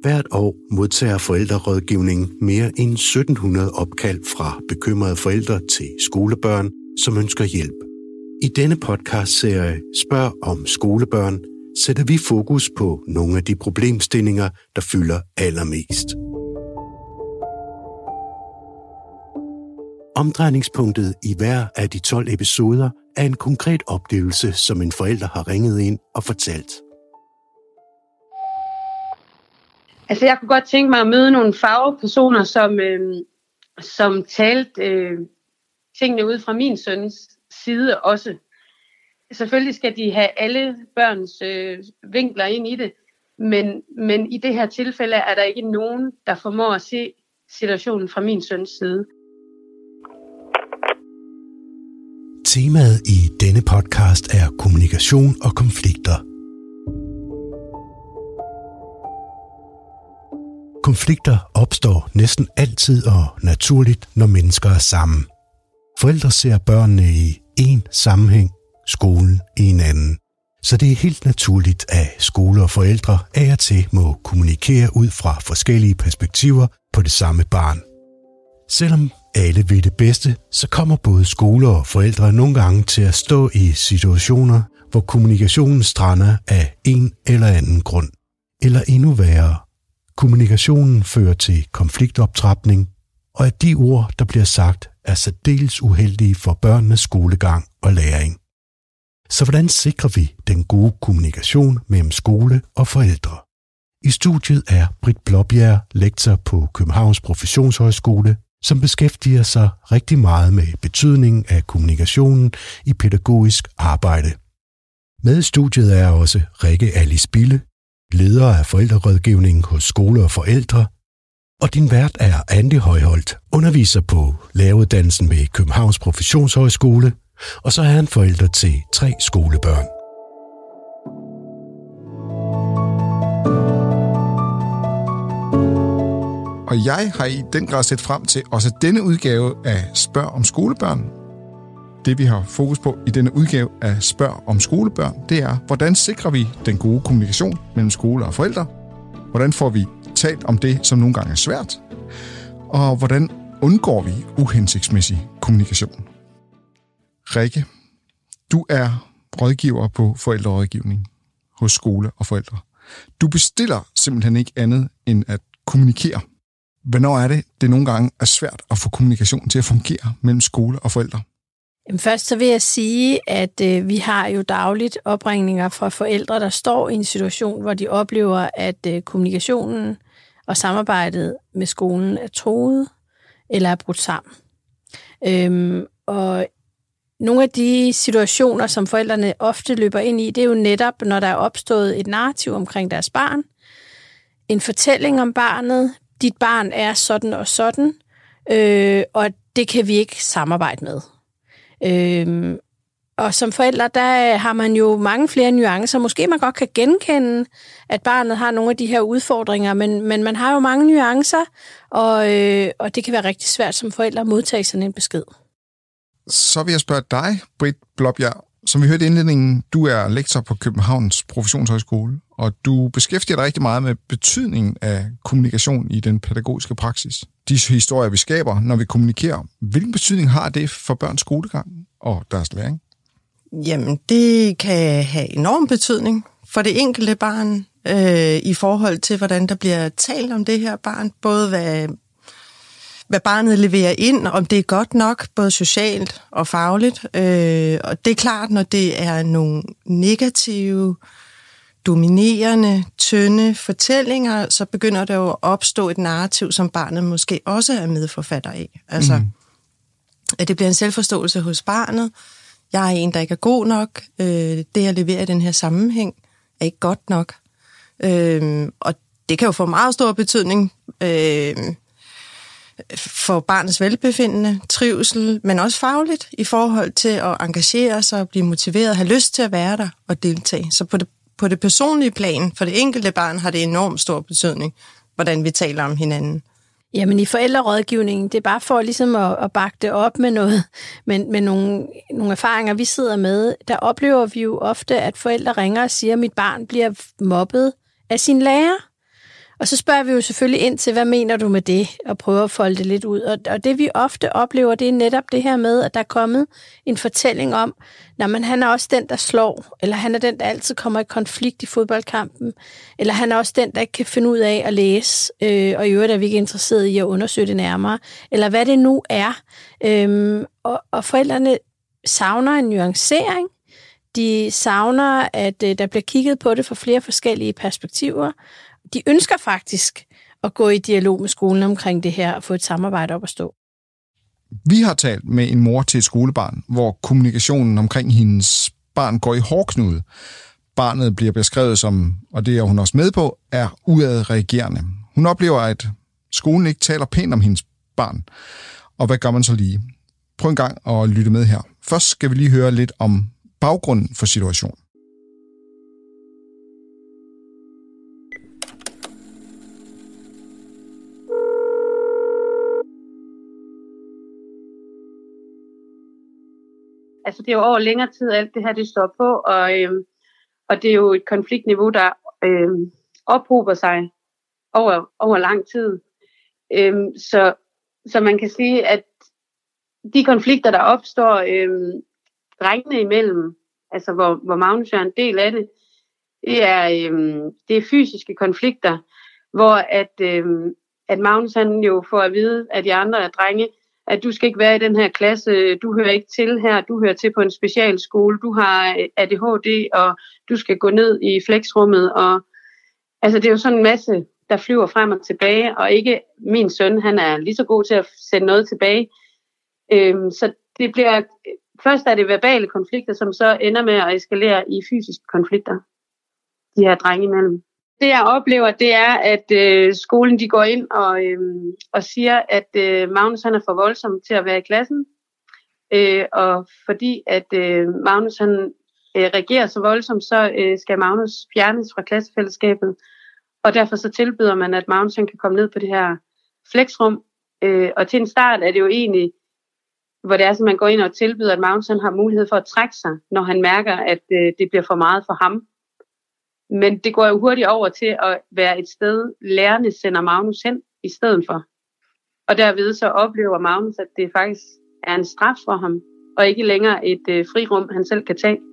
Hvert år modtager forældrerådgivningen mere end 1700 opkald fra bekymrede forældre til skolebørn, som ønsker hjælp. I denne podcastserie Spørg om skolebørn sætter vi fokus på nogle af de problemstillinger, der fylder allermest. Omdrejningspunktet i hver af de 12 episoder er en konkret oplevelse, som en forælder har ringet ind og fortalt. Altså, jeg kunne godt tænke mig at møde nogle fagpersoner, som talte tingene ud fra min søns side også. Selvfølgelig skal de have alle børns vinkler ind i det, men i det her tilfælde er der ikke nogen, der formår at se situationen fra min søns side. Temaet i denne podcast er kommunikation og konflikter. Konflikter opstår næsten altid og naturligt, når mennesker er sammen. Forældre ser børnene i en sammenhæng, skolen i en anden. Så det er helt naturligt, at skole og forældre af og til må kommunikere ud fra forskellige perspektiver på det samme barn. Selvom alle vil det bedste, så kommer både skole og forældre nogle gange til at stå i situationer, hvor kommunikationen strander af en eller anden grund. Eller endnu værre, kommunikationen fører til konfliktoptrapning, og at de ord, der bliver sagt, er særdeles uheldige for børnenes skolegang og læring. Så hvordan sikrer vi den gode kommunikation mellem skole og forældre? I studiet er Britt Blåbjerg, lektor på Københavns Professionshøjskole, som beskæftiger sig rigtig meget med betydningen af kommunikationen i pædagogisk arbejde. Med i studiet er også Rikke Alice Bille, leder af forældrerådgivningen hos Skole og Forældre, og din vært er Andy Højholt, underviser på læreruddannelsen ved Københavns Professionshøjskole, og så er han forælder til 3 skolebørn. Og jeg har i den grad set frem til også denne udgave af Spørg om skolebørn. Det vi har fokus på i denne udgave af Spørg om skolebørn, det er, hvordan sikrer vi den gode kommunikation mellem skole og forældre? Hvordan får vi talt om det, som nogle gange er svært? Og hvordan undgår vi uhensigtsmæssig kommunikation? Rikke, du er rådgiver på forældrerådgivning hos Skole og Forældre. Du bestiller simpelthen ikke andet end at kommunikere. Hvornår er det nogle gange er svært at få kommunikation til at fungere mellem skole og forældre? Først så vil jeg sige, at vi har jo dagligt opringninger fra forældre, der står i en situation, hvor de oplever, at kommunikationen og samarbejdet med skolen er truet eller er brudt sammen. Og nogle af de situationer, som forældrene ofte løber ind i, det er jo netop, når der er opstået et narrativ omkring deres barn, en fortælling om barnet, dit barn er sådan og sådan, og det kan vi ikke samarbejde med. Og som forældre, der har man jo mange flere nuancer. Måske man godt kan genkende, at barnet har nogle af de her udfordringer, men man har jo mange nuancer, og det kan være rigtig svært som forældre at modtage sådan en besked. Så vil jeg spørge dig, Britt Blåbjerg. Som vi hørte i indledningen, du er lektor på Københavns Professionshøjskole, og du beskæftiger dig rigtig meget med betydningen af kommunikation i den pædagogiske praksis. De historier, vi skaber, når vi kommunikerer, hvilken betydning har det for børns skolegang og deres læring? Jamen, det kan have enorm betydning for det enkelte barn i forhold til, hvordan der bliver talt om det her barn. Både hvad barnet leverer ind, om det er godt nok, både socialt og fagligt. Og det er klart, når det er nogle negative, dominerende, tynde fortællinger, så begynder der jo at opstå et narrativ, som barnet måske også er medforfatter af. Altså, at det bliver en selvforståelse hos barnet. Jeg er en, der ikke er god nok. Det, jeg leverer i den her sammenhæng, er ikke godt nok. Og det kan jo få meget stor betydning for barnets velbefindende, trivsel, men også fagligt i forhold til at engagere sig, blive motiveret, have lyst til at være der og deltage. Så på det personlige plan, for det enkelte barn, har det enormt stor betydning, hvordan vi taler om hinanden. Jamen i forældrerådgivningen, det er bare for ligesom at bakke det op med noget, med nogle erfaringer, vi sidder med. Der oplever vi jo ofte, at forældre ringer og siger, at mit barn bliver mobbet af sin lærer. Og så spørger vi jo selvfølgelig ind til, hvad mener du med det, og prøver at folde det lidt ud. Og det vi ofte oplever, det er netop det her med, at der er kommet en fortælling om, men han er også den, der slår, eller han er den, der altid kommer i konflikt i fodboldkampen, eller han er også den, der ikke kan finde ud af at læse, og i øvrigt er vi ikke interesseret i at undersøge det nærmere, eller hvad det nu er. Og forældrene savner en nuancering. De savner, at der bliver kigget på det fra flere forskellige perspektiver. De ønsker faktisk at gå i dialog med skolen omkring det her og få et samarbejde op at stå. Vi har talt med en mor til et skolebarn, hvor kommunikationen omkring hendes barn går i hårdknude. Barnet bliver beskrevet som, og det er hun også med på, er udadreagerende. Hun oplever, at skolen ikke taler pænt om hendes barn. Og hvad gør man så lige? Prøv en gang at lytte med her. Først skal vi lige høre lidt om baggrunden for situationen. Altså det er jo over længere tid, alt det her det står på, og det er jo et konfliktniveau, der ophober sig over lang tid. Så man kan sige, at de konflikter, der opstår drengene imellem, altså hvor Magnus er en del af det, det er fysiske konflikter, hvor at Magnus han jo får at vide af de andre drenge, at du skal ikke være i den her klasse, du hører ikke til her, du hører til på en specialskole, du har ADHD, og du skal gå ned i flexrummet, og altså det er jo sådan en masse, der flyver frem og tilbage, og ikke min søn, han er lige så god til at sende noget tilbage. Så det bliver, først er det verbale konflikter, som så ender med at eskalere i fysiske konflikter, de her drenge imellem. Det jeg oplever, det er, at skolen de går ind og siger, at Magnus han er for voldsom til at være i klassen. Og fordi at Magnus han reagerer så voldsomt, så skal Magnus fjernes fra klassefællesskabet. Og derfor så tilbyder man, at Magnus han kan komme ned på det her flexrum. Og til en start er det jo egentlig, hvor det er, så man går ind og tilbyder, at Magnus han har mulighed for at trække sig, når han mærker, at det bliver for meget for ham. Men det går jo hurtigt over til at være et sted, lærerne sender Magnus hen i stedet for. Og derved så oplever Magnus, at det faktisk er en straf for ham, og ikke længere et frirum, han selv kan tage.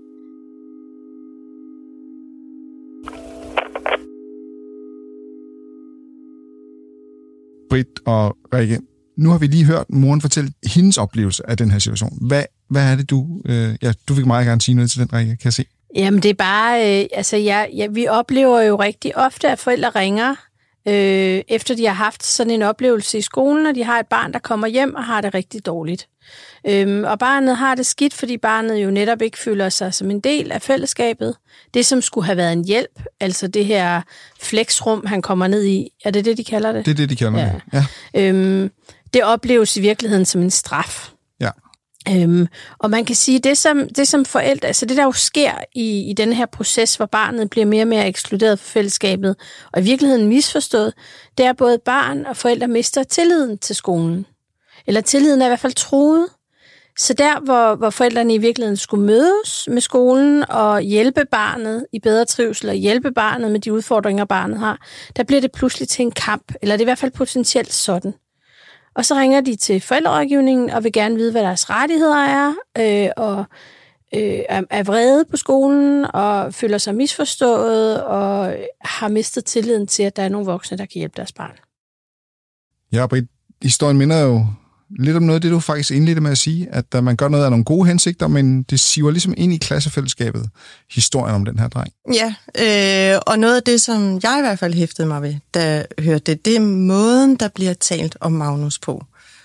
Britt og Rikke, nu har vi lige hørt moren fortælle hendes oplevelse af den her situation. Hvad er det, du vil meget gerne sige noget til den, Rikke, kan jeg se? Jamen det er bare, vi oplever jo rigtig ofte, at forældre ringer, efter de har haft sådan en oplevelse i skolen, og de har et barn, der kommer hjem og har det rigtig dårligt. Og barnet har det skidt, fordi barnet jo netop ikke føler sig som en del af fællesskabet. Det, som skulle have været en hjælp, altså det her flexrum, han kommer ned i, er det det, de kalder det? Det er det, de kalder det, ja. Det opleves i virkeligheden som en straf. Ja. Og man kan sige, det som forældre, altså det der jo sker i den her proces, hvor barnet bliver mere og mere ekskluderet fra fællesskabet, og i virkeligheden misforstået, det er både barn og forældre mister tilliden til skolen. Eller tilliden er i hvert fald truet. Så der, hvor forældrene i virkeligheden skulle mødes med skolen og hjælpe barnet i bedre trivsel og hjælpe barnet med de udfordringer, barnet har, der bliver det pludselig til en kamp, eller det er i hvert fald potentielt sådan. Og så ringer de til forældrerådgivningen og vil gerne vide, hvad deres rettigheder er, og er vrede på skolen, og føler sig misforstået, og har mistet tilliden til, at der er nogle voksne, der kan hjælpe deres barn. Ja, Britt, historien minder jo lidt om noget af det, du faktisk indledte med at sige, at man gør noget af nogle gode hensigter, men det siver ligesom ind i klassefællesskabet, historien om den her dreng. Ja, og noget af det, som jeg i hvert fald hæftede mig ved, da jeg hørte det er måden, der bliver talt om Magnus på.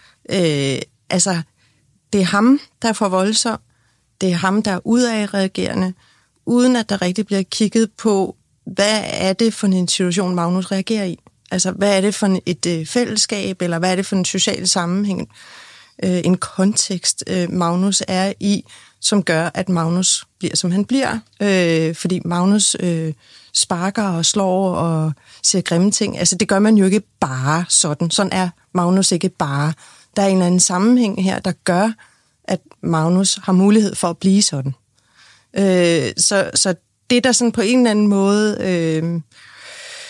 Altså, det er ham, der er for voldsom. Det er ham, der er udadreagerende, uden at der rigtig bliver kigget på, hvad er det for en situation, Magnus reagerer i. Altså, hvad er det for et fællesskab, eller hvad er det for en social sammenhæng, en kontekst, Magnus er i, som gør, at Magnus bliver, som han bliver. Fordi Magnus sparker og slår og siger grimme ting. Altså, det gør man jo ikke bare sådan. Sådan er Magnus ikke bare. Der er en eller anden sammenhæng her, der gør, at Magnus har mulighed for at blive sådan. Så det, der sådan på en eller anden måde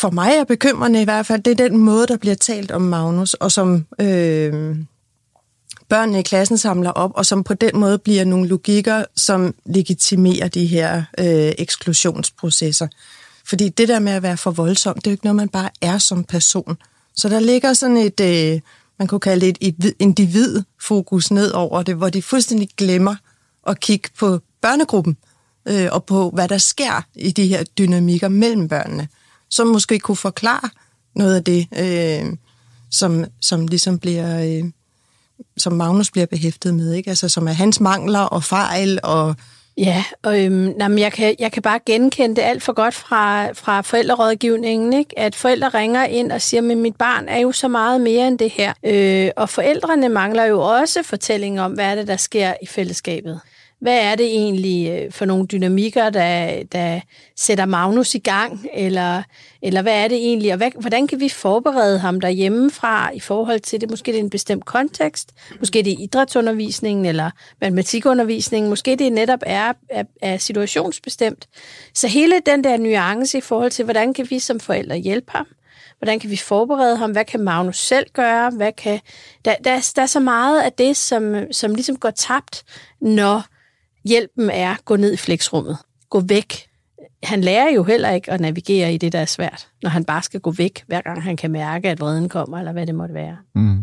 for mig er bekymrende i hvert fald, det er den måde, der bliver talt om Magnus, og som børnene i klassen samler op, og som på den måde bliver nogle logikker, som legitimerer de her eksklusionsprocesser. Fordi det der med at være for voldsom, det er jo ikke noget, man bare er som person. Så der ligger sådan et, man kunne kalde det et individfokus ned over det, hvor de fuldstændig glemmer at kigge på børnegruppen, og på, hvad der sker i de her dynamikker mellem børnene, som måske kunne forklare noget af det, som ligesom bliver, som Magnus bliver behæftet med, ikke? Altså, som er hans mangler og fejl og... Ja, og jeg kan bare genkende det alt for godt fra forældrerådgivningen, ikke? At forældre ringer ind og siger, at mit barn er jo så meget mere end det her. Og forældrene mangler jo også fortælling om, hvad er det, der sker i fællesskabet. Hvad er det egentlig for nogle dynamikker, der sætter Magnus i gang? Eller hvad er det egentlig? Og hvordan kan vi forberede ham derhjemmefra i forhold til det? Måske det er en bestemt kontekst. Måske det er idrætsundervisningen eller matematikundervisningen. Måske det netop er situationsbestemt. Så hele den der nuance i forhold til, hvordan kan vi som forældre hjælpe ham? Hvordan kan vi forberede ham? Hvad kan Magnus selv gøre? Der er så meget af det, som ligesom går tabt, når hjælpen er gå ned i flexrummet. Gå væk. Han lærer jo heller ikke at navigere i det, der er svært, når han bare skal gå væk, hver gang han kan mærke, at vreden kommer, eller hvad det måtte være. Mm.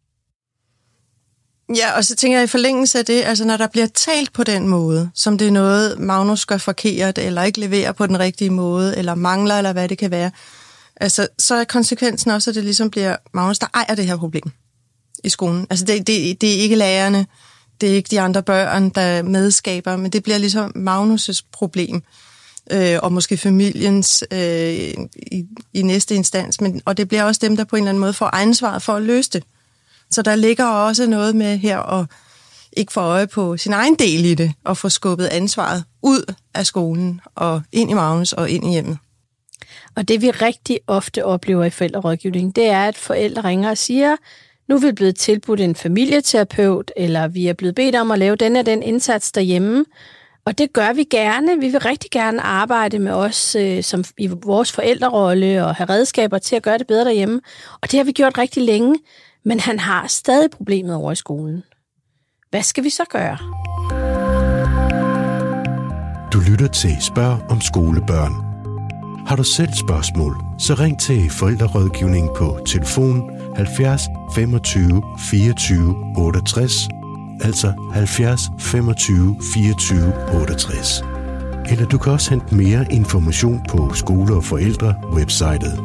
Ja, og så tænker jeg i forlængelse af det, altså når der bliver talt på den måde, som det er noget, Magnus gør forkert, eller ikke leverer på den rigtige måde, eller mangler, eller hvad det kan være, altså så er konsekvensen også, at det ligesom bliver Magnus, der ejer det her problem i skolen. Altså det er ikke lærerne, det er ikke de andre børn, der medskaber, men det bliver ligesom Magnus' problem, og måske familiens i næste instans, og det bliver også dem, der på en eller anden måde får ansvaret for at løse det. Så der ligger også noget med her at ikke få øje på sin egen del i det, og få skubbet ansvaret ud af skolen, og ind i Magnus og ind i hjemmet. Og det vi rigtig ofte oplever i forældrerådgivning, det er, at forældre ringer og siger, nu er vi blevet tilbudt en familieterapeut, eller vi er blevet bedt om at lave den og den indsats derhjemme. Og det gør vi gerne. Vi vil rigtig gerne arbejde med os som i vores forældrerolle og have redskaber til at gøre det bedre derhjemme. Og det har vi gjort rigtig længe, men han har stadig problemet over i skolen. Hvad skal vi så gøre? Du lytter til Spørg om skolebørn. Har du selv spørgsmål, så ring til forældrerådgivning på telefon 70 25 24 68, altså 70 25 24 68. Eller du kan også hente mere information på Skole og Forældre websitet.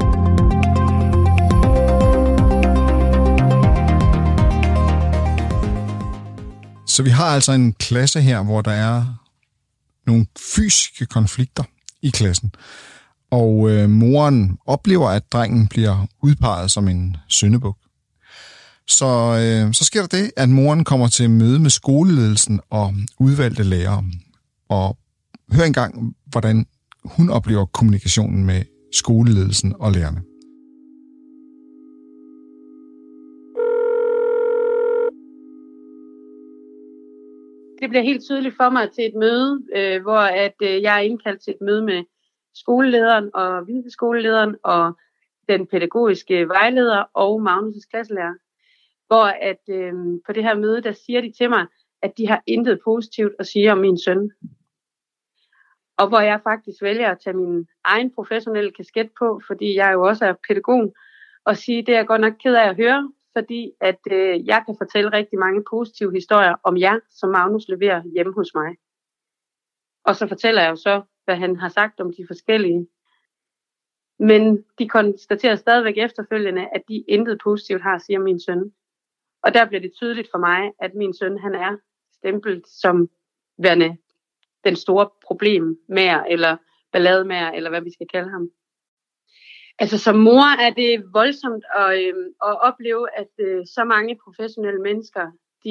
Så vi har altså en klasse her, hvor der er nogle fysiske konflikter i klassen. Og moren oplever, at drengen bliver udpeget som en syndebuk. Så sker der det, at moren kommer til møde med skoleledelsen og udvalgte lærere. Og hør engang, hvordan hun oplever kommunikationen med skoleledelsen og lærerne. Det bliver helt tydeligt for mig til et møde, hvor jeg er indkaldt til et møde med skolelederen og viceskolelederen og den pædagogiske vejleder og Magnus' klasselærer. Hvor at på det her møde, der siger de til mig, at de har intet positivt at sige om min søn. Og hvor jeg faktisk vælger at tage min egen professionelle kasket på, fordi jeg jo også er pædagog, og sige, det er jeg godt nok ked af at høre, fordi at jeg kan fortælle rigtig mange positive historier om jer, som Magnus leverer hjemme hos mig. Og så fortæller jeg jo så, hvad han har sagt om de forskellige. Men de konstaterer stadigvæk efterfølgende, at de intet positivt har at sige om min søn. Og der bliver det tydeligt for mig, at min søn, han er stemplet som værende den store problemmærer, eller ballademærer, eller hvad vi skal kalde ham. Altså som mor er det voldsomt at opleve, at så mange professionelle mennesker,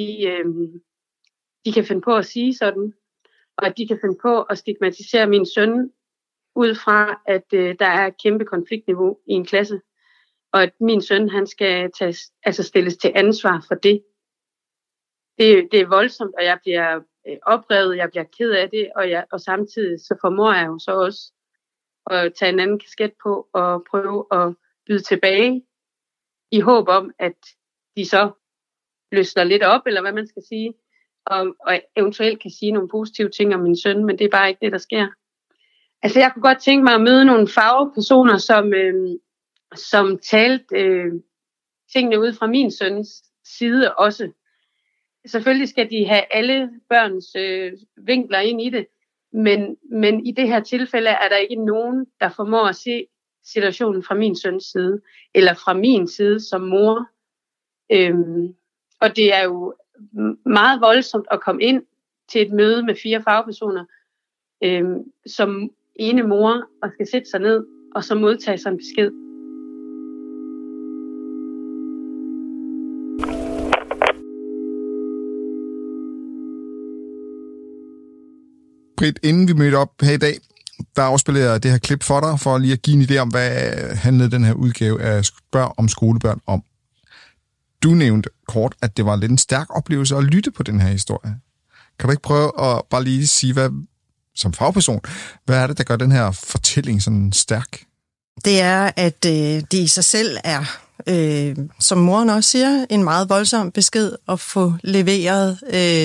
de kan finde på at sige sådan, og at de kan finde på at stigmatisere min søn ud fra, at der er et kæmpe konfliktniveau i en klasse, og at min søn, han skal stilles til ansvar for det. Det er voldsomt, og jeg bliver oprevet, jeg bliver ked af det, og samtidig så formår jeg jo så også at tage en anden kasket på og prøve at byde tilbage i håb om, at de så løsner lidt op, eller hvad man skal sige, og eventuelt kan sige nogle positive ting om min søn, men det er bare ikke det, der sker. Altså, jeg kunne godt tænke mig at møde nogle fagpersoner, som talte tingene ud fra min søns side også. Selvfølgelig skal de have alle børns vinkler ind i det, men i det her tilfælde er der ikke nogen, der formår at se situationen fra min søns side, eller fra min side som mor. Og det er jo meget voldsomt at komme ind til et møde med 4 fagpersoner, som ene mor, og skal sætte sig ned, og så modtage sig en besked. Britt, inden vi mødte op her i dag, der afspillede jeg det her klip for dig, for lige at give en idé om, hvad handlede den her udgave af Spørg om skolebørn om. Du nævnte kort, at det var lidt en stærk oplevelse at lytte på den her historie. Kan du ikke prøve at bare lige sige, hvad, som fagperson, hvad er det, der gør den her fortælling sådan stærk? Det er, at det i sig selv er, som moren også siger, en meget voldsom besked at få leveret.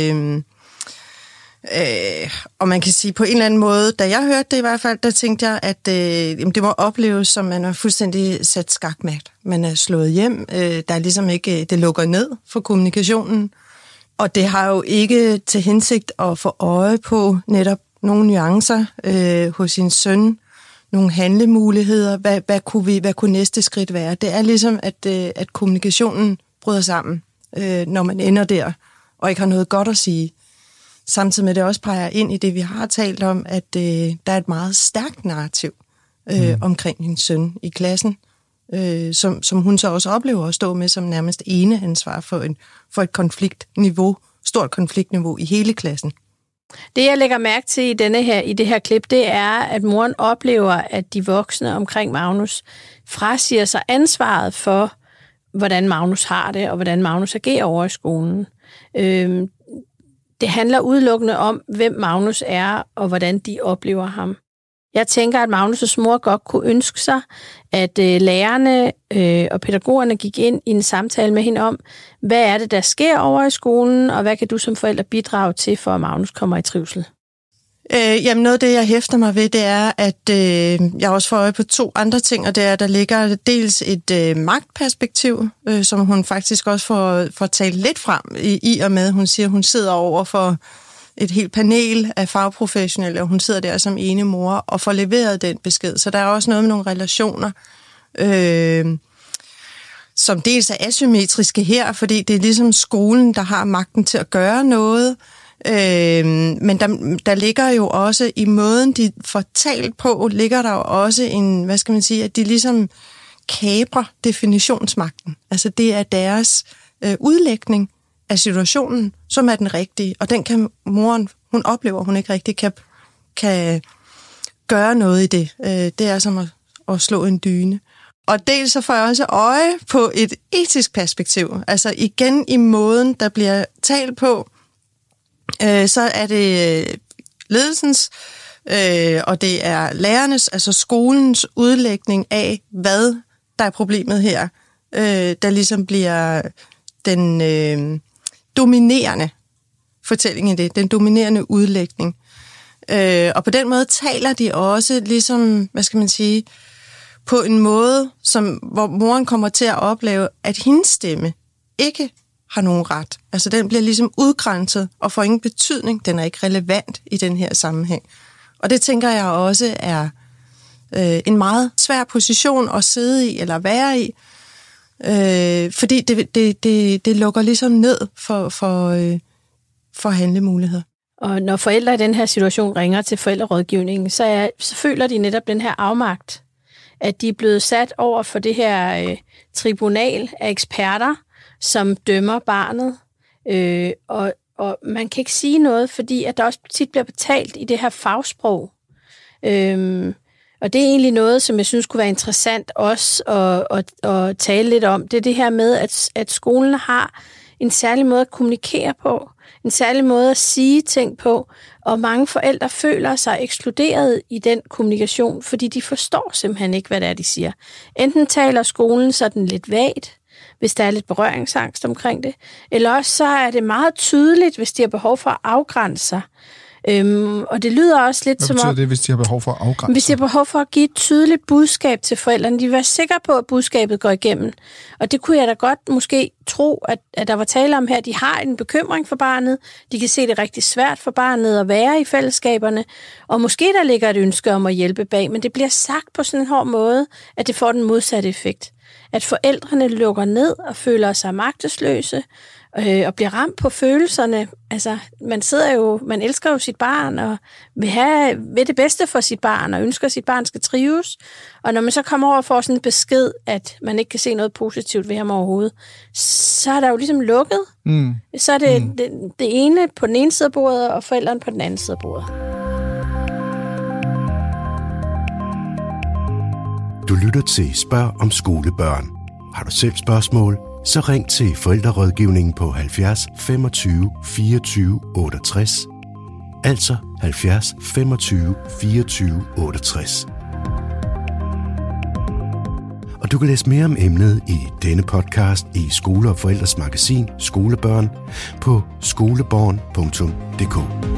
Og man kan sige på en eller anden måde, da jeg hørte det i hvert fald, der tænkte jeg, at det må opleves, som man er fuldstændig sat skakmat. Man er slået hjem, der er ligesom ikke, det lukker ned for kommunikationen. Og det har jo ikke til hensigt at få øje på netop nogle nuancer hos sin søn, nogle handlemuligheder, hvad kunne næste skridt være. Det er ligesom, at kommunikationen bryder sammen, når man ender der, og ikke har noget godt at sige. Samtidig med det også peger ind i det, vi har talt om, at der er et meget stærkt narrativ omkring hendes søn i klassen, som hun så også oplever at stå med som nærmest ene ansvar for et konfliktniveau, stort konfliktniveau i hele klassen. Det, jeg lægger mærke til i det her klip, det er, at moren oplever, at de voksne omkring Magnus frasiger sig ansvaret for, hvordan Magnus har det, og hvordan Magnus agerer over i skolen. Det handler udelukkende om, hvem Magnus er, og hvordan de oplever ham. Jeg tænker, at Magnus' mor godt kunne ønske sig, at lærerne og pædagogerne gik ind i en samtale med hende om, hvad er det, der sker over i skolen, og hvad kan du som forælder bidrage til, for at Magnus kommer i trivsel? Jamen noget af det, jeg hæfter mig ved, det er, at jeg også får øje på 2 andre ting, og det er, at der ligger dels et magtperspektiv, som hun faktisk også får talt lidt frem i og med, hun siger, hun sidder over for et helt panel af fagprofessionelle, og hun sidder der som ene mor og får leveret den besked. Så der er også noget med nogle relationer, som dels er asymmetriske her, fordi det er ligesom skolen, der har magten til at gøre noget, men der ligger jo også i måden, de får talt på, ligger der jo også en, hvad skal man sige, at de ligesom kaprer definitionsmagten. Altså det er deres udlægning af situationen, som er den rigtige, og den kan moren, hun oplever, hun ikke rigtig kan gøre noget i det. Det er som at slå en dyne. Og dels så får jeg også øje på et etisk perspektiv, altså igen i måden, der bliver talt på, så er det ledelsens, og det er lærernes, altså skolens udlægning af, hvad der er problemet her, der ligesom bliver den dominerende fortælling i det, den dominerende udlægning. Og på den måde taler de også ligesom, hvad skal man sige, på en måde, hvor moren kommer til at opleve, at hendes stemme ikke har nogen ret. Altså den bliver ligesom udgrænset og får ingen betydning. Den er ikke relevant i den her sammenhæng. Og det tænker jeg også er en meget svær position at sidde i eller være i, fordi det lukker ligesom ned for handlemuligheder. Og når forældre i den her situation ringer til forældrerådgivningen, så føler de netop den her afmagt, at de er blevet sat over for det her tribunal af eksperter, som dømmer barnet, og man kan ikke sige noget, fordi at der også tit bliver betalt i det her fagsprog. Og det er egentlig noget, som jeg synes kunne være interessant også at tale lidt om. Det er det her med, at skolen har en særlig måde at kommunikere på. en særlig måde at sige ting på, og mange forældre føler sig ekskluderet i den kommunikation, fordi de forstår simpelthen ikke, hvad det er, de siger. Enten taler skolen sådan lidt vagt, hvis der er lidt berøringsangst omkring det, eller også så er det meget tydeligt, hvis de har behov for at afgrænse sig. Og det lyder også lidt som om... Hvad betyder det, hvis de har behov for at afgrænse? Hvis de har behov for at give et tydeligt budskab til forældrene, de vil være sikre på, at budskabet går igennem. Og det kunne jeg da godt måske tro, at der var tale om her. De har en bekymring for barnet. De kan se, det er rigtig svært for barnet at være i fællesskaberne. Og måske der ligger et ønske om at hjælpe bag, men det bliver sagt på sådan en hård måde, at det får den modsatte effekt. At forældrene lukker ned og føler sig magtesløse, og bliver ramt på følelserne. Altså, man elsker jo sit barn, og vil det bedste for sit barn, og ønsker, at sit barn skal trives. Og når man så kommer over og får sådan en besked, at man ikke kan se noget positivt ved ham overhovedet, så er der jo ligesom lukket. Så er det ene på den ene side af bordet, og forældrene på den anden side af bordet. Du lytter til Spørg om skolebørn. Har du selv spørgsmål, så ring til forældrerådgivningen på 70 25 24 68. Altså 70 25 24 68. Og du kan læse mere om emnet i denne podcast i Skole og Forældres magasin Skolebørn på skoleborn.dk.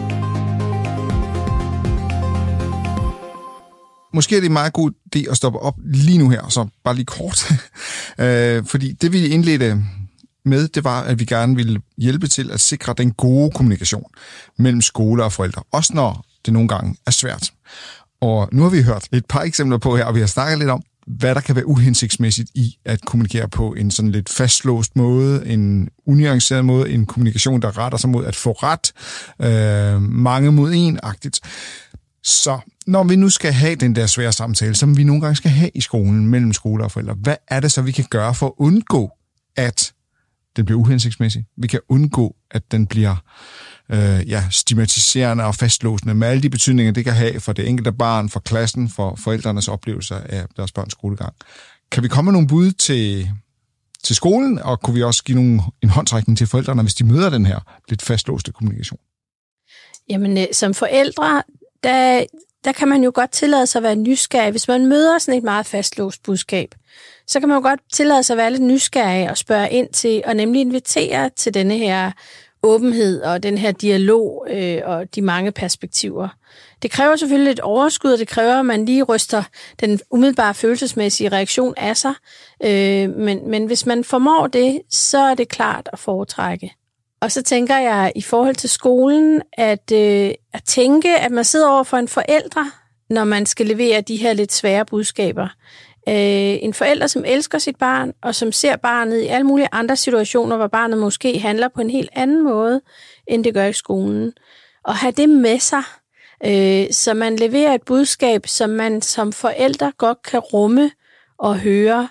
Måske er det en meget god idé at stoppe op lige nu her, så bare lige kort. Fordi det vi indledte med, det var, at vi gerne ville hjælpe til at sikre den gode kommunikation mellem skole og forældre, også når det nogle gange er svært. Og nu har vi hørt et par eksempler på her, og vi har snakket lidt om, hvad der kan være uhensigtsmæssigt i at kommunikere på en sådan lidt fastlåst måde, en unuanceret måde, en kommunikation, der retter sig mod at få ret, mange mod en-agtigt. Så når vi nu skal have den der svære samtale, som vi nogle gange skal have i skolen mellem skole og forældre, hvad er det så, vi kan gøre for at undgå, at den bliver uhensigtsmæssig? Vi kan undgå, at den bliver stigmatiserende og fastlåsende med alle de betydninger, det kan have for det enkelte barn, for klassen, for forældrenes oplevelser af deres børns skolegang. Kan vi komme med nogle bud til skolen, og kunne vi også give en håndsrækning til forældrene, hvis de møder den her lidt fastlåste kommunikation? Jamen, som forældre, der kan man jo godt tillade sig at være nysgerrig. Hvis man møder sådan et meget fastlåst budskab, så kan man jo godt tillade sig at være lidt nysgerrig og spørge ind til, og nemlig invitere til denne her åbenhed og den her dialog og de mange perspektiver. Det kræver selvfølgelig et overskud, og det kræver, at man lige ryster den umiddelbare følelsesmæssige reaktion af sig. Men hvis man formår det, så er det klart at foretrække. Og så tænker jeg i forhold til skolen, at tænke, at man sidder over for en forældre, når man skal levere de her lidt svære budskaber. En forælder, som elsker sit barn, og som ser barnet i alle mulige andre situationer, hvor barnet måske handler på en helt anden måde, end det gør i skolen. Og have det med sig, så man leverer et budskab, som man som forælder godt kan rumme og høre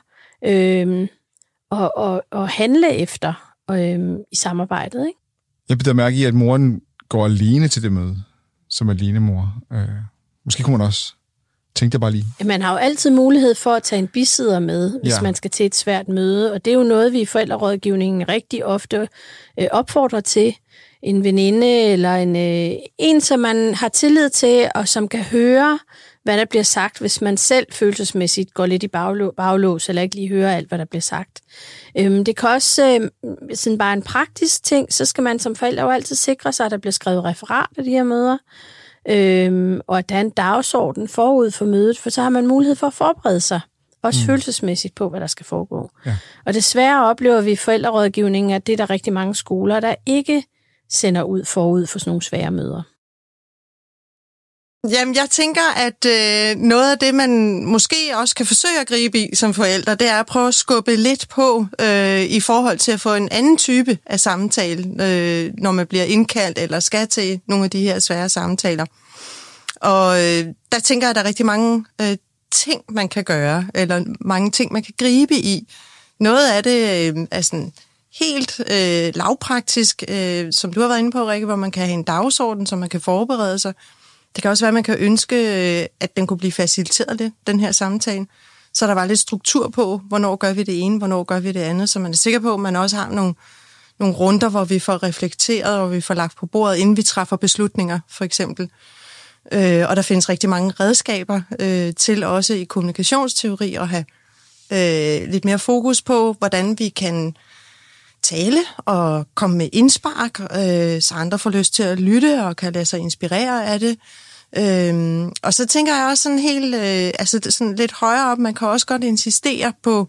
og handle efter i samarbejdet, ikke? Jeg bider mærke i, at moren går alene til det møde, som alenemor. Måske kunne man også tænke det bare lige. Man har jo altid mulighed for at tage en bisidder med, hvis man skal til et svært møde, og det er jo noget, vi i forældrerådgivningen rigtig ofte opfordrer til. En veninde eller en, som man har tillid til, og som kan høre, hvad der bliver sagt, hvis man selv følelsesmæssigt går lidt i baglås, eller ikke lige hører alt, hvad der bliver sagt. Det kan også, sådan bare en praktisk ting, så skal man som forælder jo altid sikre sig, at der bliver skrevet referat af de her møder, og at der er en dagsorden forud for mødet, for så har man mulighed for at forberede sig, også følelsesmæssigt på, hvad der skal foregå. Ja. Og desværre oplever vi i forældrerådgivningen, at det er der rigtig mange skoler, der ikke sender ud forud for sådan nogle svære møder. Jamen, jeg tænker, at noget af det, man måske også kan forsøge at gribe i som forældre, det er at prøve at skubbe lidt på i forhold til at få en anden type af samtale, når man bliver indkaldt eller skal til nogle af de her svære samtaler. Og der tænker jeg, at der er rigtig mange ting, man kan gøre, eller mange ting, man kan gribe i. Noget af det er sådan helt lavpraktisk, som du har været inde på, Rikke, hvor man kan have en dagsorden, så man kan forberede sig. Det kan også være, at man kan ønske, at den kunne blive faciliteret lidt, den her samtale. Så der var lidt struktur på, hvornår gør vi det ene, hvornår gør vi det andet, så man er sikker på, at man også har nogle runder, hvor vi får reflekteret, og vi får lagt på bordet, inden vi træffer beslutninger, for eksempel. Og der findes rigtig mange redskaber til også i kommunikationsteori at have lidt mere fokus på, hvordan vi kan tale og komme med indspark, så andre får lyst til at lytte og kan lade sig inspirere af det. Og så tænker jeg også sådan helt, sådan lidt højere op, man kan også godt insistere på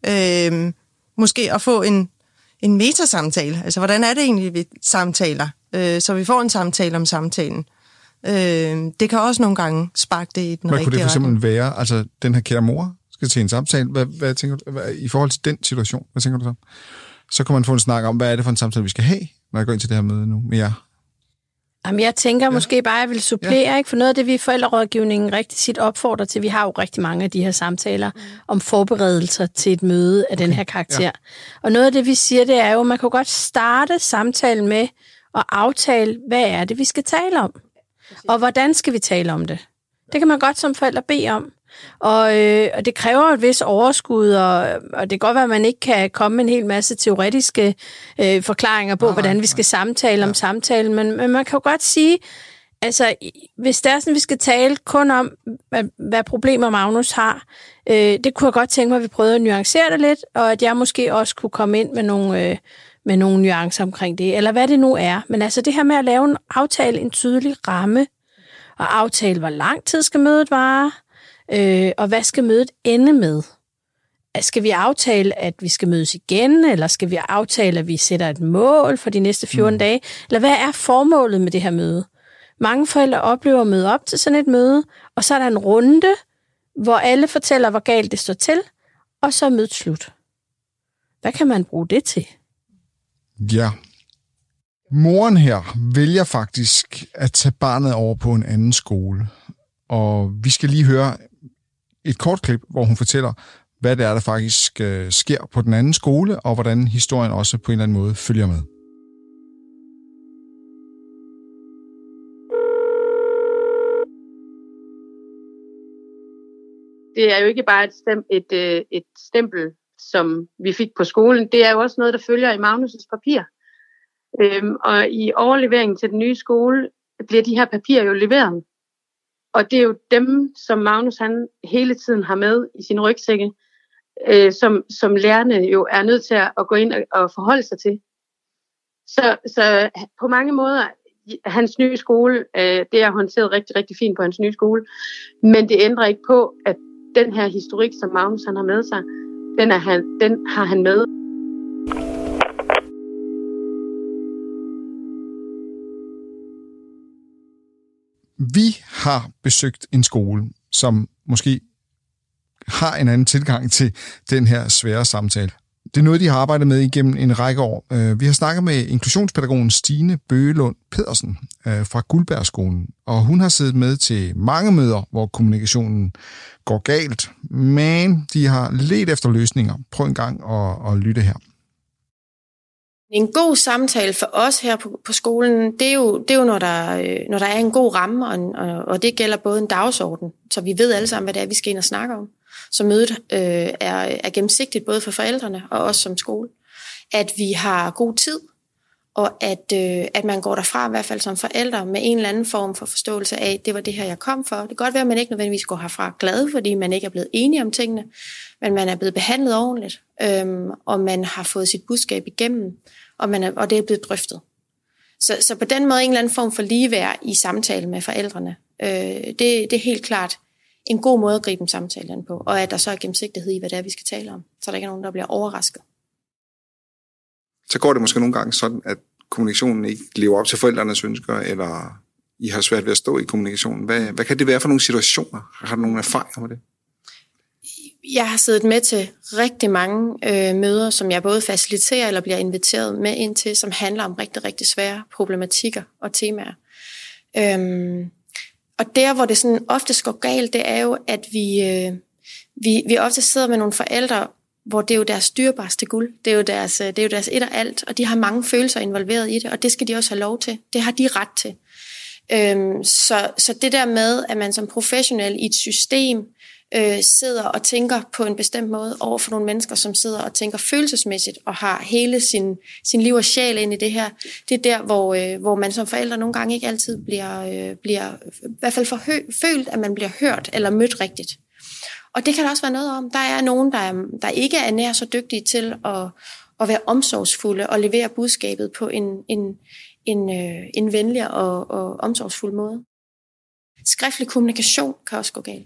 måske at få en metasamtale. Altså, hvordan er det egentlig, vi samtaler? Så vi får en samtale om samtalen. Det kan også nogle gange sparke det i den rigtige retning. Hvad kunne det for eksempel være? Altså, den her kære mor skal til en samtale. Hvad tænker du? I forhold til den situation, hvad tænker du så? Så kan man få en snak om, hvad er det for en samtale, vi skal have, når jeg går ind til det her møde nu med jer? Jamen, jeg tænker måske bare, at jeg vil supplere, ikke? For noget af det, vi i forældrerådgivningen rigtig tit opfordrer til, vi har jo rigtig mange af de her samtaler om forberedelser til et møde af den her karakter. Ja. Og noget af det, vi siger, det er jo, at man kan godt starte samtalen med at aftale, hvad er det, vi skal tale om? Og hvordan skal vi tale om det? Det kan man godt som forældre bede om. Og det kræver et vis overskud, og det kan godt være, at man ikke kan komme med en hel masse teoretiske forklaringer på, hvordan vi skal samtale om samtalen, men man kan jo godt sige, altså hvis det er sådan, vi skal tale kun om, hvad problemer Magnus har, det kunne jeg godt tænke mig, at vi prøvede at nuancere det lidt, og at jeg måske også kunne komme ind med nogle nuancer omkring det, eller hvad det nu er. Men altså det her med at lave en aftale, en tydelig ramme, og aftale, hvor lang tid skal mødet vare, og hvad skal mødet ende med? Skal vi aftale, at vi skal mødes igen, eller skal vi aftale, at vi sætter et mål for de næste 14 dage? Eller hvad er formålet med det her møde? Mange forældre oplever at møde op til sådan et møde, og så er der en runde, hvor alle fortæller, hvor galt det står til, og så er mødet slut. Hvad kan man bruge det til? Ja. Moren her vælger faktisk at tage barnet over på en anden skole. Og vi skal lige høre et kort klip, hvor hun fortæller, hvad det er, der faktisk sker på den anden skole, og hvordan historien også på en eller anden måde følger med. Det er jo ikke bare et stempel, som vi fik på skolen. Det er jo også noget, der følger i Magnus' papir. Og i overleveringen til den nye skole bliver de her papirer jo leveret. Og det er jo dem, som Magnus han hele tiden har med i sine rygsække, som lærerne jo er nødt til at gå ind og forholde sig til. Så på mange måder, hans nye skole, det er håndteret rigtig, rigtig fint på hans nye skole. Men det ændrer ikke på, at den her historik, som Magnus han har med sig, den har han med. Vi har besøgt en skole, som måske har en anden tilgang til den her svære samtale. Det er noget, de har arbejdet med igennem en række år. Vi har snakket med inklusionspædagogen Stine Bøgelund Pedersen fra Guldbergskolen, og hun har siddet med til mange møder, hvor kommunikationen går galt, men de har ledt efter løsninger. Prøv en gang at lytte her. En god samtale for os her på skolen, det er jo når der er en god ramme, og det gælder både en dagsorden, så vi ved alle sammen, hvad det er, vi skal ind og snakke om. Så mødet er gennemsigtigt både for forældrene og os som skole. At vi har god tid, og at man går derfra, i hvert fald som forældre, med en eller anden form for forståelse af, det var det her, jeg kom for. Det kan godt være, at man ikke nødvendigvis går herfra glad, fordi man ikke er blevet enige om tingene, men man er blevet behandlet ordentligt, og man har fået sit budskab igennem, og det er blevet drøftet. Så på den måde en eller anden form for ligeværd i samtale med forældrene. Det er helt klart en god måde at gribe en samtale an på, og at der så er gennemsigtighed i, hvad det er, vi skal tale om, så der ikke er nogen, der bliver overrasket. Så går det måske nogle gange sådan, at kommunikationen ikke lever op til forældrenes ønsker, eller I har svært ved at stå i kommunikationen. Hvad kan det være for nogle situationer? Har du nogle erfaringer med det? Jeg har siddet med til rigtig mange møder, som jeg både faciliterer eller bliver inviteret med ind til, som handler om rigtig, rigtig svære problematikker og temaer. Og der, hvor det sådan ofte går galt, det er jo, at vi ofte sidder med nogle forældre, hvor det er jo deres dyrbarste guld. Det er jo deres et og alt, og de har mange følelser involveret i det, og det skal de også have lov til. Det har de ret til. Så det der med, at man som professionel i et system sidder og tænker på en bestemt måde over for nogle mennesker, som sidder og tænker følelsesmæssigt og har hele sin liv og sjæl ind i det her, det er der, hvor man som forældre nogle gange ikke altid bliver i hvert fald følt, at man bliver hørt eller mødt rigtigt. Og det kan der også være noget om. Der er nogen, der ikke er nær så dygtige til at være omsorgsfulde og levere budskabet på en venlig og omsorgsfuld måde. Skriftlig kommunikation kan også gå galt.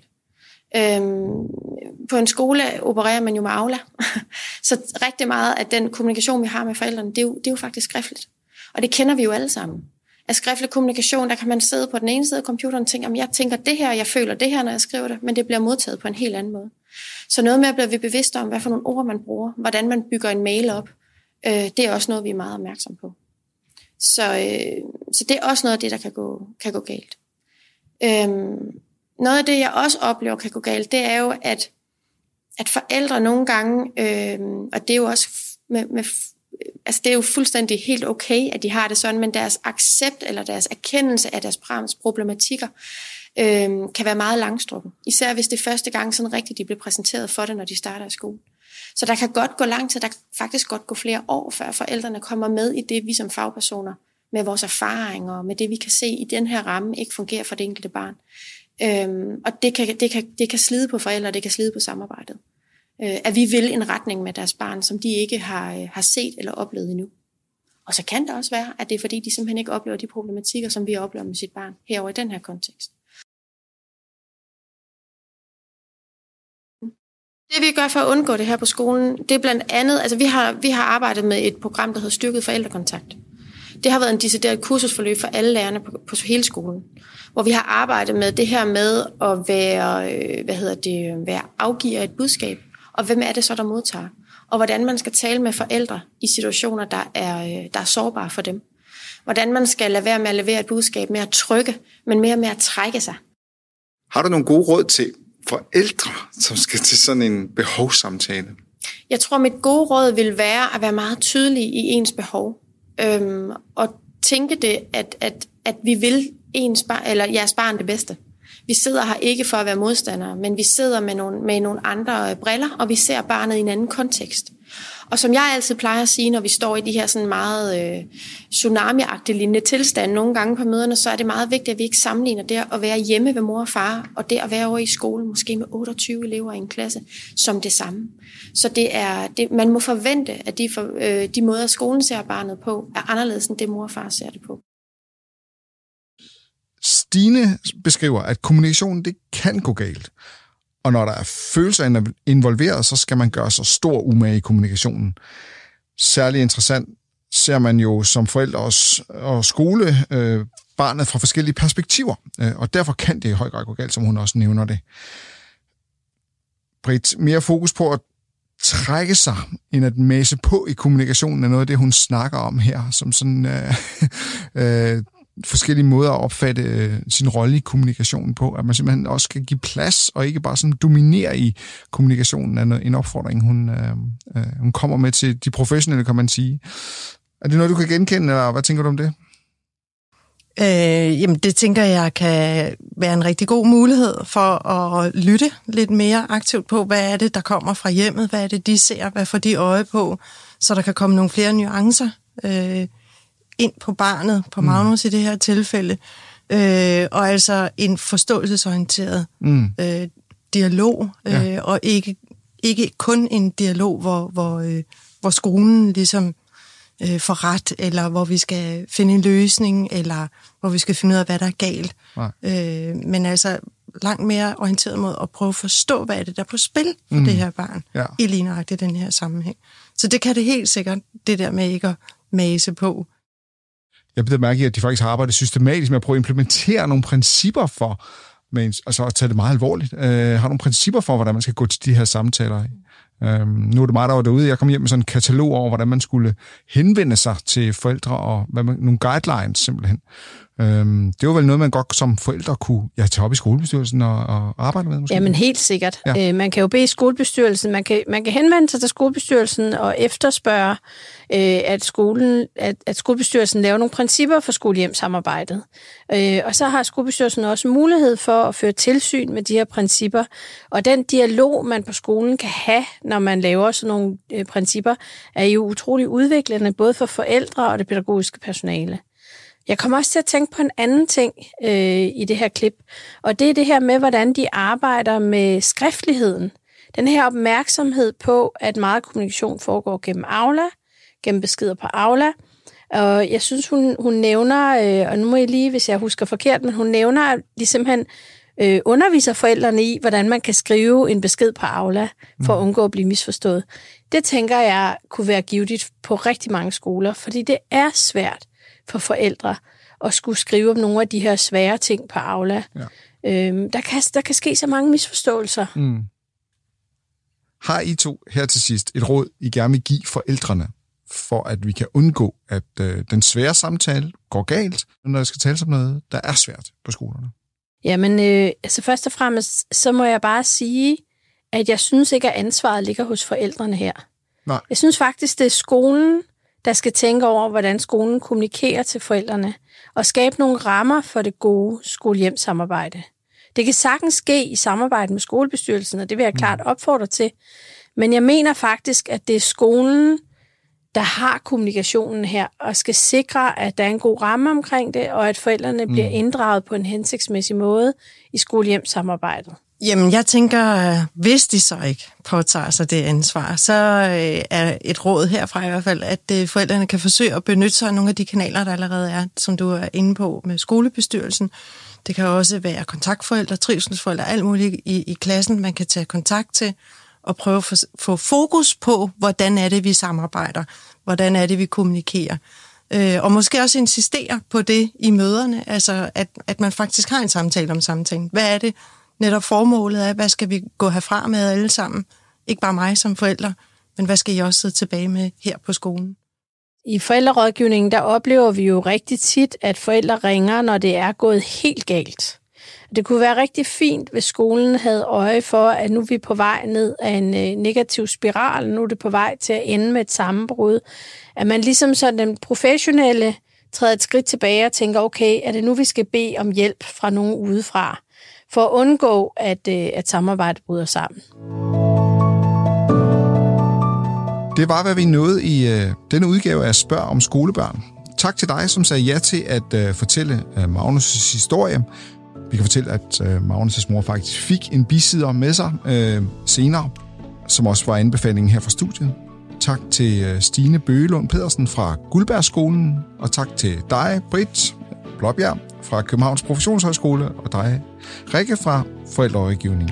På en skole opererer man jo med Aula, så rigtig meget af den kommunikation, vi har med forældrene, det er jo faktisk skriftligt. Og det kender vi jo alle sammen. Af skriftlig kommunikation, der kan man sidde på den ene side af computeren og tænke, jeg tænker det her, jeg føler det her, når jeg skriver det, men det bliver modtaget på en helt anden måde. Så noget med at blive bevidst om, hvad for nogle ord man bruger, hvordan man bygger en mail op, det er også noget, vi er meget opmærksom på. Så det er også noget af det, der kan gå galt. Noget af det, jeg også oplever kan gå galt, det er jo, at forældre nogle gange, og det er jo også altså det er jo fuldstændig helt okay, at de har det sådan, men deres accept eller deres erkendelse af deres barns problematikker kan være meget langstrukken. Især hvis det er første gang sådan rigtigt, de bliver præsenteret for det, når de starter i skole. Så der kan godt gå lang tid, der kan faktisk godt gå flere år, før forældrene kommer med i det, vi som fagpersoner med vores erfaringer og med det, vi kan se i den her ramme, ikke fungerer for det enkelte barn. Og det kan slide på forældre, det kan slide på samarbejdet. At vi vil en retning med deres barn, som de ikke har set eller oplevet endnu. Og så kan det også være, at det er fordi, de simpelthen ikke oplever de problematikker, som vi oplever med sit barn herover i den her kontekst. Det vi gør for at undgå det her på skolen, det er blandt andet, altså vi har arbejdet med et program, der hedder Styrket Forældrekontakt. Det har været en decideret kursusforløb for alle lærerne på hele skolen, hvor vi har arbejdet med det her med at være afgiver et budskab, og hvem er det så, der modtager, og hvordan man skal tale med forældre i situationer, der er sårbare for dem. Hvordan man skal lade være med at levere et budskab med at trykke, men mere med at trække sig. Har du nogle gode råd til forældre, som skal til sådan en behovssamtale? Jeg tror, mit gode råd vil være at være meget tydelig i ens behov. Og tænke det, at vi vil jeres barn det bedste. Vi sidder her ikke for at være modstandere, men vi sidder med nogle andre briller, og vi ser barnet i en anden kontekst. Og som jeg altid plejer at sige, når vi står i de her sådan meget tsunami-agtige lignende tilstande nogle gange på møderne, så er det meget vigtigt, at vi ikke sammenligner det at være hjemme ved mor og far, og det at være over i skolen, måske med 28 elever i en klasse, som det samme. Så man må forvente, at de måder, skolen ser barnet på, er anderledes end det mor og far ser det på. Stine beskriver, at kommunikationen det kan gå galt. Og når der er følelser involveret, så skal man gøre så stor umage i kommunikationen. Særligt interessant ser man jo som forældre og skole barnet fra forskellige perspektiver. Og derfor kan det i høj grad gå galt, som hun også nævner det. Britt, mere fokus på at trække sig, end at mase på i kommunikationen, er noget af det, hun snakker om her, som sådan forskellige måder at opfatte sin rolle i kommunikationen på, at man simpelthen også skal give plads, og ikke bare sådan dominere i kommunikationen, er en opfordring, hun kommer med til de professionelle, kan man sige. Er det noget, du kan genkende, eller hvad tænker du om det? Jamen, det tænker jeg kan være en rigtig god mulighed for at lytte lidt mere aktivt på, hvad er det, der kommer fra hjemmet, hvad er det, de ser, hvad får de øje på, så der kan komme nogle flere nuancer ind på barnet, på Magnus i det her tilfælde, og altså en forståelsesorienteret dialog, og ikke kun en dialog, hvor skolen ligesom får ret, eller hvor vi skal finde en løsning, eller hvor vi skal finde ud af, hvad der er galt. Men altså langt mere orienteret mod at prøve at forstå, hvad er det, der er på spil for det her barn, i lige nøjagtigt den her sammenhæng. Så det kan det helt sikkert, det der med ikke at mase på. Jeg blev mærke i, at de faktisk har arbejdet systematisk med at prøve at implementere nogle principper for, altså at tage det meget alvorligt, har nogle principper for, hvordan man skal gå til de her samtaler. Nu er det meget, der var derude. Jeg kom hjem med sådan en katalog over, hvordan man skulle henvende sig til forældre, og nogle guidelines simpelthen. Det var vel noget, man godt som forældre kunne tage op i skolebestyrelsen og arbejde med, måske? Jamen helt sikkert. Ja. Man kan jo bede skolebestyrelsen, man kan henvende sig til skolebestyrelsen og efterspørge, at skolebestyrelsen laver nogle principper for skolehjemsamarbejdet. Og så har skolebestyrelsen også mulighed for at føre tilsyn med de her principper. Og den dialog, man på skolen kan have, når man laver sådan nogle principper, er jo utrolig udviklende, både for forældre og det pædagogiske personale. Jeg kommer også til at tænke på en anden ting i det her klip, og det er det her med, hvordan de arbejder med skriftligheden. Den her opmærksomhed på, at meget kommunikation foregår gennem Aula, gennem beskeder på Aula. Og jeg synes, hun nævner, og nu må jeg lige, hvis jeg husker forkert, men hun nævner, at de simpelthen underviser forældrene i, hvordan man kan skrive en besked på Aula, for at undgå at blive misforstået. Det tænker jeg kunne være givetigt på rigtig mange skoler, fordi det er svært for forældre at skulle skrive om nogle af de her svære ting på Aula. Ja. Der kan ske så mange misforståelser. Har I to her til sidst et råd, I gerne vil give forældrene, for at vi kan undgå, at den svære samtale går galt, når der skal tales om noget, der er svært på skolerne? Jamen, altså først og fremmest, så må jeg bare sige, at jeg synes ikke, at ansvaret ligger hos forældrene her. Nej. Jeg synes faktisk, det er skolen, der skal tænke over, hvordan skolen kommunikerer til forældrene, og skabe nogle rammer for det gode skole-hjem-samarbejde. Det kan sagtens ske i samarbejde med skolebestyrelsen, og det vil jeg klart opfordre til. Men jeg mener faktisk, at det er skolen, der har kommunikationen her, og skal sikre, at der er en god ramme omkring det, og at forældrene bliver inddraget på en hensigtsmæssig måde i skole-hjem-samarbejdet. Jamen, jeg tænker, hvis de så ikke påtager sig det ansvar, så er et råd herfra i hvert fald, at forældrene kan forsøge at benytte sig af nogle af de kanaler, der allerede er, som du er inde på med skolebestyrelsen. Det kan også være kontaktforældre, trivselsforældre, alt muligt i klassen, man kan tage kontakt til og prøve at få fokus på, hvordan er det, vi samarbejder, hvordan er det, vi kommunikerer. Og måske også insistere på det i møderne, altså at man faktisk har en samtale om samtalen. Hvad er det, netop formålet er, hvad skal vi gå herfra med alle sammen? Ikke bare mig som forælder, men hvad skal I også sidde tilbage med her på skolen? I forældrerådgivningen, der oplever vi jo rigtig tit, at forældre ringer, når det er gået helt galt. Det kunne være rigtig fint, hvis skolen havde øje for, at nu er vi på vej ned af en negativ spiral, nu er det på vej til at ende med et sammenbrud. At man ligesom sådan den professionelle træder et skridt tilbage og tænker, okay, er det nu, vi skal bede om hjælp fra nogen udefra, for at undgå, at samarbejdet bryder sammen. Det var, hvad vi nåede i denne udgave af Spørg om skolebørn. Tak til dig, som sagde ja til at fortælle Magnus' historie. Vi kan fortælle, at Magnus' mor faktisk fik en bisidder med sig senere, som også var anbefalingen her fra studiet. Tak til Stine Bøgelund Pedersen fra Guldbergskolen, og tak til dig, Britt Blåbjerg fra Københavns Professionshøjskole, og dig, Rikke fra Forældrerådgivningen.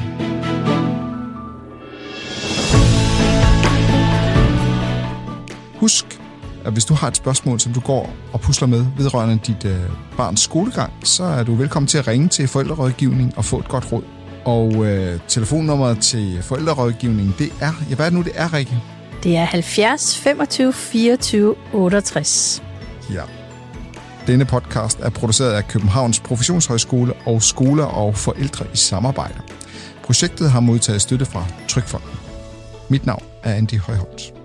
Husk, at hvis du har et spørgsmål, som du går og pusler med vedrørende dit barns skolegang, så er du velkommen til at ringe til Forældrerådgivningen og få et godt råd. Og telefonnummeret til Forældrerådgivningen, det er, hvad er det nu, det er, Rikke? Det er 70 25 24 68. Ja. Denne podcast er produceret af Københavns Professionshøjskole og Skoler og Forældre i Samarbejde. Projektet har modtaget støtte fra Trygfonden. Mit navn er Andy Højholt.